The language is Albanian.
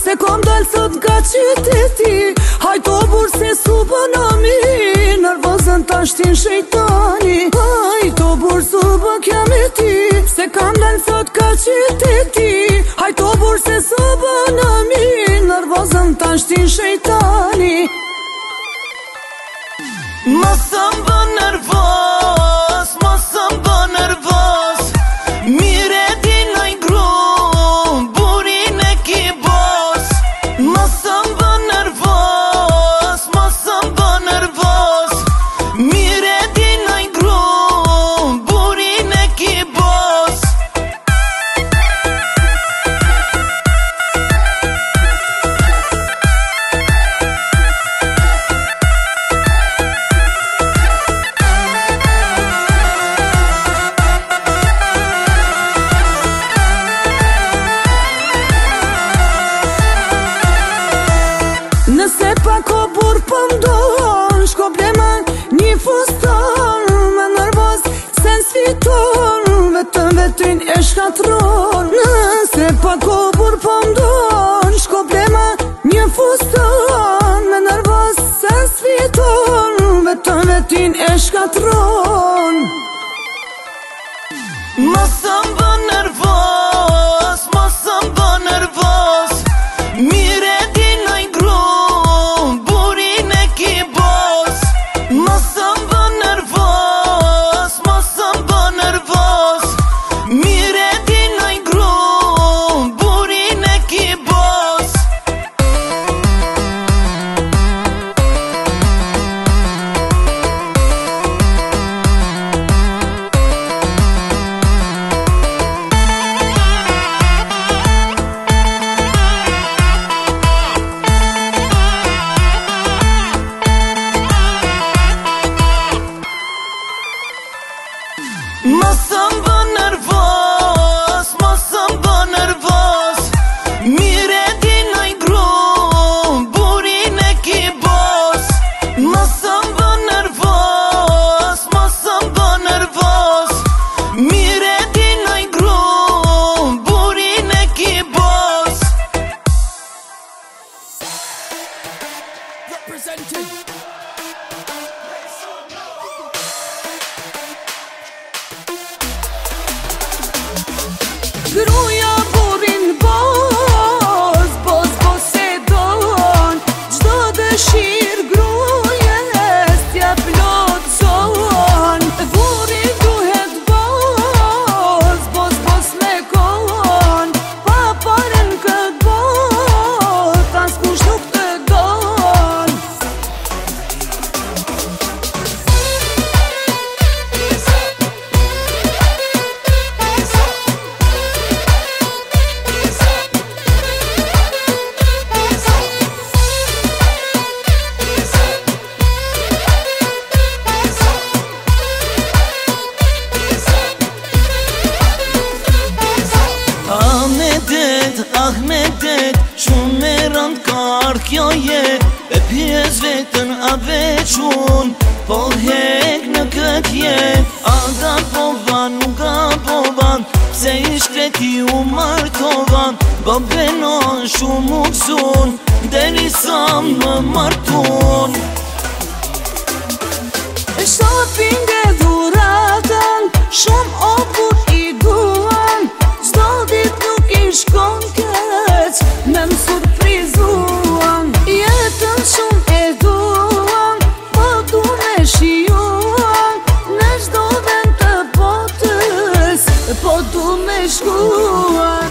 Se kom dal sot nga qyteti, hajto burse su bënami, nervozën ta shtin shejtani. Hajto bursu bë kemi ti, se kam dal sot nga qyteti, hajto burse su bënami, nervozën ta shtin shejtani. Mos më nervos, mos më nervos, mire di noj gru, burin e ki bos. Mos më nervos, mos më nervos, mire di noj gru, burin e ki bos. Nëse pa ko bur pëndon, shko bleman një fuston, me nervoz se n'sfiton, vetëm vetin e shkatron. Nëse pa ko bur pëndon, shko bleman një fuston, me nervoz se n'sfiton, vetëm vetin e shkatron. Mos më nervos, mos më nervos, mire di noj gru, burin e ki bos. Mos më nervos, mos më nervos, mire di noj gru, burin e ki bos. Mos më nervos, mos më nervos, mire di noj gru, burin e ki bos. Mos më nervos, mos më nervos, mire di noj gru, burin e ki bos. Representing Gruja burin bos, bos bos e don, gjdo dëshir grujes t'ja plotëson. Buri duhet bos, bos bos me kon, pa paren kët bot, as kush nuk të don. Ahmedet, shumë me rënd kar kjo jet, e pjes vetën a vequn, po hek në kët jet. A da povan, nuk a povan, pse i shkreti u martovan, bo benon shumë u kësun, deri sa më martun. E shopping e dhuratën, shumë obur i duan, çdo dit nuk i shkon keq, me më surprizuan. Jetën shumë e duan, po du me shijuan, në çdo vend të botës, po du me shkuan.